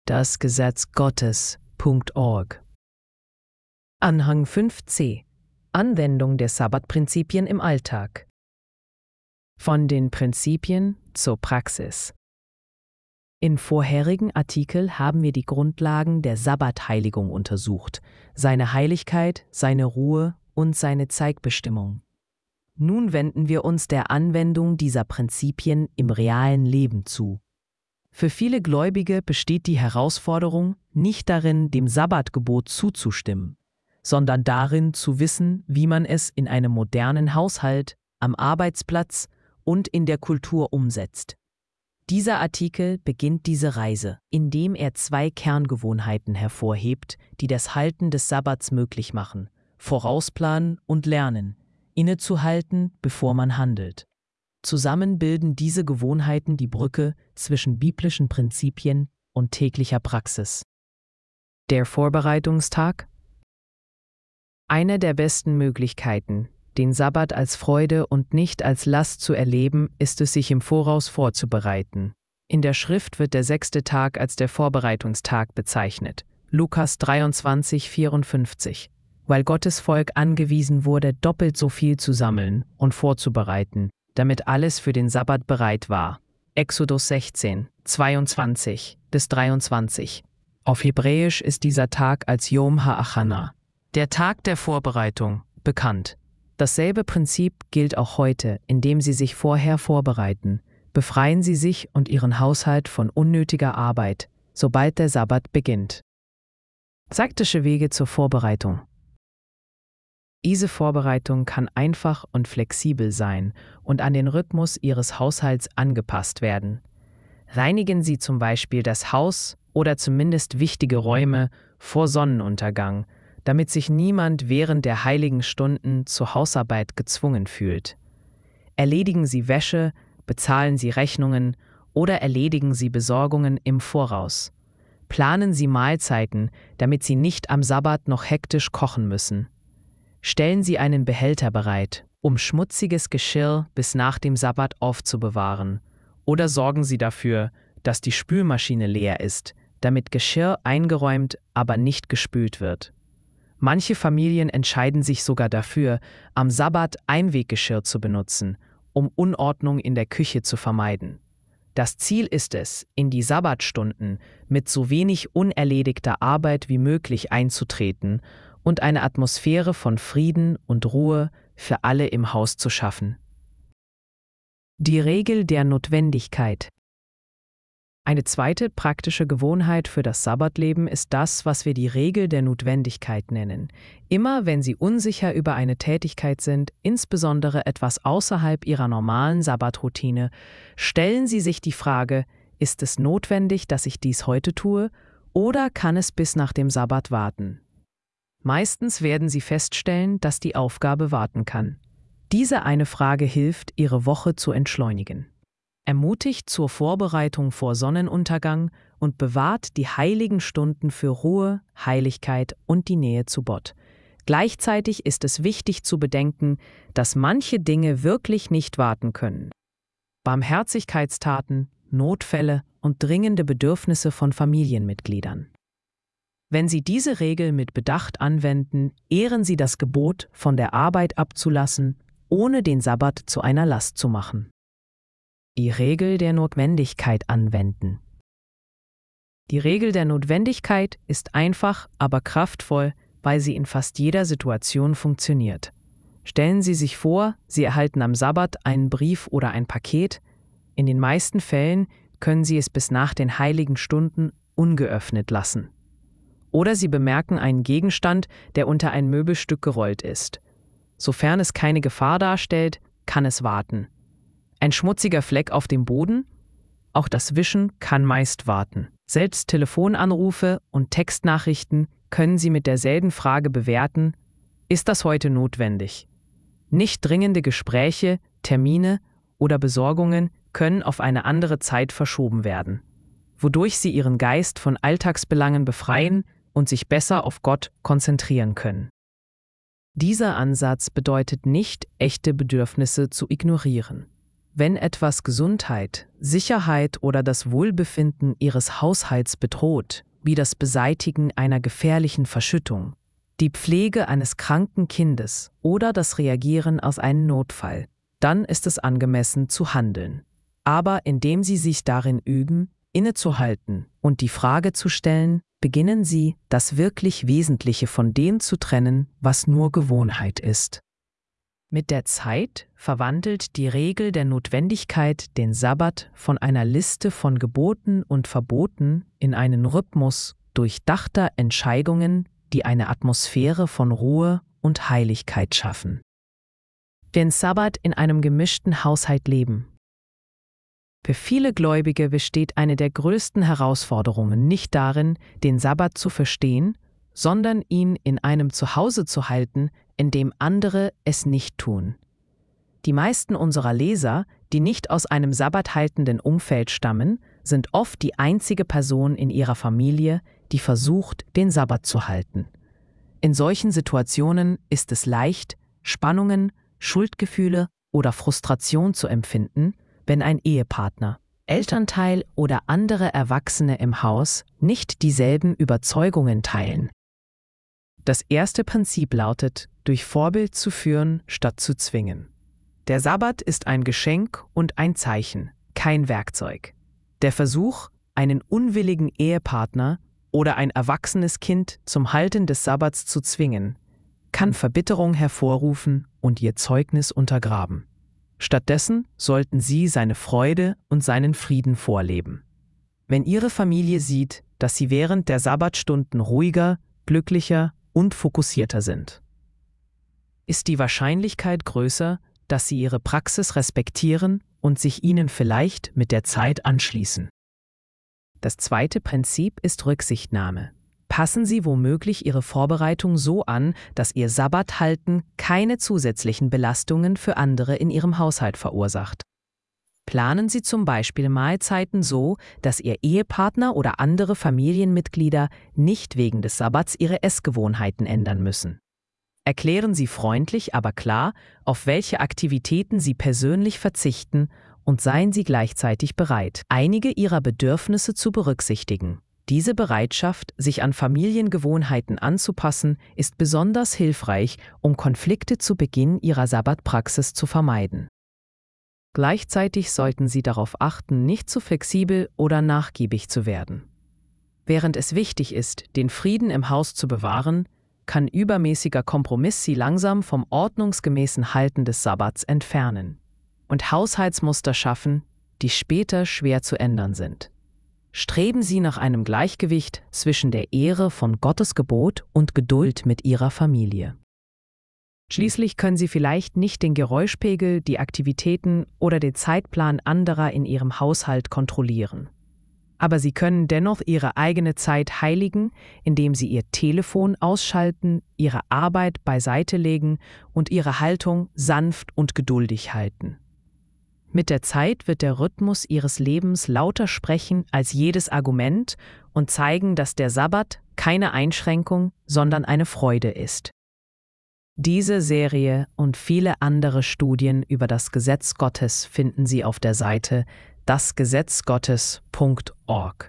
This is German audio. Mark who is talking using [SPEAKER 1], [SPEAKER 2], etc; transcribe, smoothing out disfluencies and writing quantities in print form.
[SPEAKER 1] dasgesetzgottes.org. Anhang 5c. Anwendung der Sabbatprinzipien im Alltag. Von den Prinzipien zur Praxis. In vorherigen Artikel haben wir die Grundlagen der Sabbatheiligung untersucht, seine Heiligkeit, seine Ruhe und seine Zeitbestimmung. Nun wenden wir uns der Anwendung dieser Prinzipien im realen Leben zu. Für viele Gläubige besteht die Herausforderung nicht darin, dem Sabbatgebot zuzustimmen, sondern darin zu wissen, wie man es in einem modernen Haushalt, am Arbeitsplatz und in der Kultur umsetzt. Dieser Artikel beginnt diese Reise, indem er 2 Kerngewohnheiten hervorhebt, die das Halten des Sabbats möglich machen: Vorausplanen und Lernen, innezuhalten, bevor man handelt. Zusammen bilden diese Gewohnheiten die Brücke zwischen biblischen Prinzipien und täglicher Praxis. Der Vorbereitungstag? Eine der besten Möglichkeiten, den Sabbat als Freude und nicht als Last zu erleben, ist es, sich im Voraus vorzubereiten. In der Schrift wird der 6. Tag als der Vorbereitungstag bezeichnet. Lukas 23,54. Weil Gottes Volk angewiesen wurde, doppelt so viel zu sammeln und vorzubereiten, damit alles für den Sabbat bereit war. Exodus 16, 22-23. Auf Hebräisch ist dieser Tag als Yom HaAchana, der Tag der Vorbereitung, bekannt. Dasselbe Prinzip gilt auch heute, indem Sie sich vorher vorbereiten. Befreien Sie sich und Ihren Haushalt von unnötiger Arbeit, sobald der Sabbat beginnt. Praktische Wege zur Vorbereitung. Diese Vorbereitung kann einfach und flexibel sein und an den Rhythmus Ihres Haushalts angepasst werden. Reinigen Sie zum Beispiel das Haus oder zumindest wichtige Räume vor Sonnenuntergang, damit sich niemand während der heiligen Stunden zur Hausarbeit gezwungen fühlt. Erledigen Sie Wäsche, bezahlen Sie Rechnungen oder erledigen Sie Besorgungen im Voraus. Planen Sie Mahlzeiten, damit Sie nicht am Sabbat noch hektisch kochen müssen. Stellen Sie einen Behälter bereit, um schmutziges Geschirr bis nach dem Sabbat aufzubewahren. Oder sorgen Sie dafür, dass die Spülmaschine leer ist, damit Geschirr eingeräumt, aber nicht gespült wird. Manche Familien entscheiden sich sogar dafür, am Sabbat Einweggeschirr zu benutzen, um Unordnung in der Küche zu vermeiden. Das Ziel ist es, in die Sabbatstunden mit so wenig unerledigter Arbeit wie möglich einzutreten und eine Atmosphäre von Frieden und Ruhe für alle im Haus zu schaffen. Die Regel der Notwendigkeit. Eine zweite praktische Gewohnheit für das Sabbatleben ist das, was wir die Regel der Notwendigkeit nennen. Immer wenn Sie unsicher über eine Tätigkeit sind, insbesondere etwas außerhalb Ihrer normalen Sabbatroutine, stellen Sie sich die Frage: Ist es notwendig, dass ich dies heute tue, oder kann es bis nach dem Sabbat warten? Meistens werden Sie feststellen, dass die Aufgabe warten kann. Diese eine Frage hilft, Ihre Woche zu entschleunigen. Ermutigt zur Vorbereitung vor Sonnenuntergang und bewahrt die heiligen Stunden für Ruhe, Heiligkeit und die Nähe zu Gott. Gleichzeitig ist es wichtig zu bedenken, dass manche Dinge wirklich nicht warten können. Barmherzigkeitstaten, Notfälle und dringende Bedürfnisse von Familienmitgliedern. Wenn Sie diese Regel mit Bedacht anwenden, ehren Sie das Gebot, von der Arbeit abzulassen, ohne den Sabbat zu einer Last zu machen. Die Regel der Notwendigkeit anwenden. Die Regel der Notwendigkeit ist einfach, aber kraftvoll, weil sie in fast jeder Situation funktioniert. Stellen Sie sich vor, Sie erhalten am Sabbat einen Brief oder ein Paket. In den meisten Fällen können Sie es bis nach den heiligen Stunden ungeöffnet lassen. Oder Sie bemerken einen Gegenstand, der unter ein Möbelstück gerollt ist. Sofern es keine Gefahr darstellt, kann es warten. Ein schmutziger Fleck auf dem Boden? Auch das Wischen kann meist warten. Selbst Telefonanrufe und Textnachrichten können Sie mit derselben Frage bewerten: Ist das heute notwendig? Nicht dringende Gespräche, Termine oder Besorgungen können auf eine andere Zeit verschoben werden, wodurch Sie Ihren Geist von Alltagsbelangen befreien und sich besser auf Gott konzentrieren können. Dieser Ansatz bedeutet nicht, echte Bedürfnisse zu ignorieren. wenn etwas Gesundheit, Sicherheit oder das Wohlbefinden Ihres Haushalts bedroht, wie das Beseitigen einer gefährlichen Verschüttung, die Pflege eines kranken Kindes oder das Reagieren auf einen Notfall, dann ist es angemessen zu handeln. Aber indem Sie sich darin üben, innezuhalten und die Frage zu stellen, beginnen Sie, das wirklich Wesentliche von dem zu trennen, was nur Gewohnheit ist. Mit der Zeit verwandelt die Regel der Notwendigkeit den Sabbat von einer Liste von Geboten und Verboten in einen Rhythmus durchdachter Entscheidungen, die eine Atmosphäre von Ruhe und Heiligkeit schaffen. Den Sabbat in einem gemischten Haushalt leben. Für viele Gläubige besteht eine der größten Herausforderungen nicht darin, den Sabbat zu verstehen, sondern ihn in einem Zuhause zu halten, in dem andere es nicht tun. Die meisten unserer Leser, die nicht aus einem sabbathaltenden Umfeld stammen, sind oft die einzige Person in ihrer Familie, die versucht, den Sabbat zu halten. In solchen Situationen ist es leicht, Spannungen, Schuldgefühle oder Frustration zu empfinden, wenn ein Ehepartner, Elternteil oder andere Erwachsene im Haus nicht dieselben Überzeugungen teilen. Das erste Prinzip lautet, durch Vorbild zu führen, statt zu zwingen. Der Sabbat ist ein Geschenk und ein Zeichen, kein Werkzeug. Der Versuch, einen unwilligen Ehepartner oder ein erwachsenes Kind zum Halten des Sabbats zu zwingen, kann Verbitterung hervorrufen und ihr Zeugnis untergraben. Stattdessen sollten Sie seine Freude und seinen Frieden vorleben. Wenn Ihre Familie sieht, dass Sie während der Sabbatstunden ruhiger, glücklicher und fokussierter sind, ist die Wahrscheinlichkeit größer, dass Sie Ihre Praxis respektieren und sich Ihnen vielleicht mit der Zeit anschließen. Das zweite Prinzip ist Rücksichtnahme. Passen Sie womöglich Ihre Vorbereitung so an, dass Ihr Sabbathalten keine zusätzlichen Belastungen für andere in Ihrem Haushalt verursacht. Planen Sie zum Beispiel Mahlzeiten so, dass Ihr Ehepartner oder andere Familienmitglieder nicht wegen des Sabbats ihre Essgewohnheiten ändern müssen. Erklären Sie freundlich, aber klar, auf welche Aktivitäten Sie persönlich verzichten und seien Sie gleichzeitig bereit, einige Ihrer Bedürfnisse zu berücksichtigen. Diese Bereitschaft, sich an Familiengewohnheiten anzupassen, ist besonders hilfreich, um Konflikte zu Beginn Ihrer Sabbatpraxis zu vermeiden. Gleichzeitig sollten Sie darauf achten, nicht zu flexibel oder nachgiebig zu werden. Während es wichtig ist, den Frieden im Haus zu bewahren, kann übermäßiger Kompromiss Sie langsam vom ordnungsgemäßen Halten des Sabbats entfernen und Haushaltsmuster schaffen, die später schwer zu ändern sind. Streben Sie nach einem Gleichgewicht zwischen der Ehre von Gottes Gebot und Geduld mit Ihrer Familie. Schließlich können Sie vielleicht nicht den Geräuschpegel, die Aktivitäten oder den Zeitplan anderer in Ihrem Haushalt kontrollieren. Aber Sie können dennoch Ihre eigene Zeit heiligen, indem Sie Ihr Telefon ausschalten, Ihre Arbeit beiseite legen und Ihre Haltung sanft und geduldig halten. Mit der Zeit wird der Rhythmus Ihres Lebens lauter sprechen als jedes Argument und zeigen, dass der Sabbat keine Einschränkung, sondern eine Freude ist. Diese Serie und viele andere Studien über das Gesetz Gottes finden Sie auf der Seite dasgesetzgottes.org.